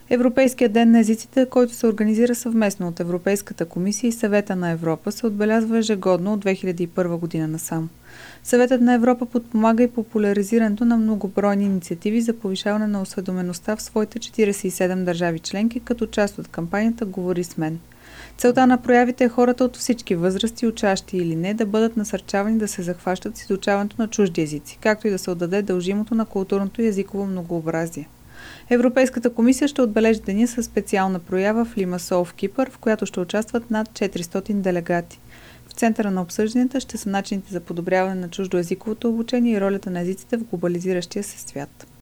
Европейският ден на езиците, който се организира съвместно от Европейската комисия и Съвета на Европа, се отбелязва ежегодно от 2001 година насам. Съветът на Европа подпомага и популяризирането на многобройни инициативи за повишаване на осведомеността в своите 47 държави членки, като част от кампанията "Говори с мен". Целта на проявите е хората от всички възрасти, учащи или не, да бъдат насърчавани да се захващат с изучаването на чужди езици, както и да се отдаде дължимото на културното и езиково многообразие. Европейската комисия ще отбележи деня със специална проява в Лимасол в Кипър, в която ще участват над 400 делегати. В центъра на обсъжданията ще са начините за подобряване на чуждоезиковото обучение и ролята на езиците в глобализиращия се свят.